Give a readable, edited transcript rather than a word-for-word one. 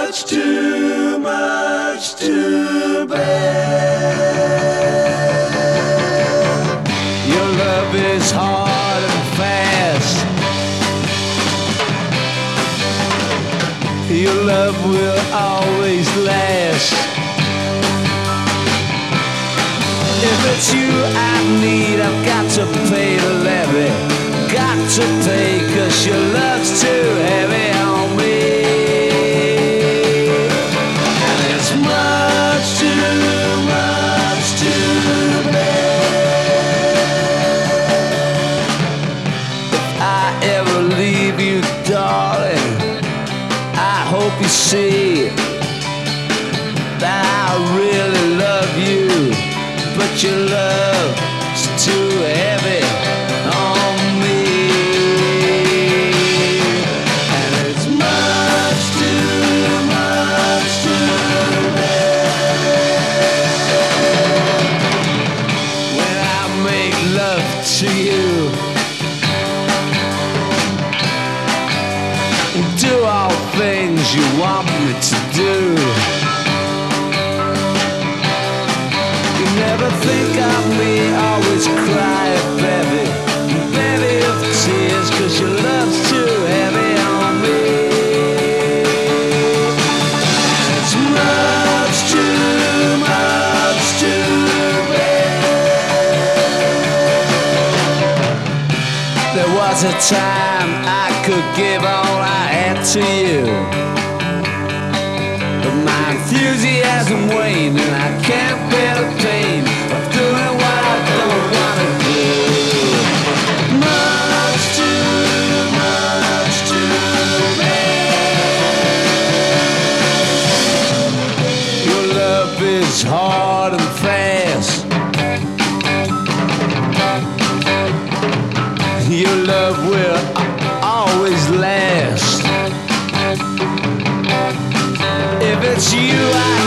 much to bear. Your love is hard and fast. Your love will always last. If it's you I need, I've got to pay the levy. Got to pay, 'cause your love's too heavy on me. And it's much to bear. If I ever leave you, darling, I hope you see that I really love you. But your love's too heavy on me. And it's much too bear. When I make love to you, do all things you want me to do. Never think of me, always cry a bevy of tears, 'cause your love's too heavy on me. And it's much too bear. There was a time I could give all I had to you, but my enthusiasm waned and I can't bear the pain of doing what I don't want to do. Much too bad. Your love is hard and fast. Your love will always last. If it's you I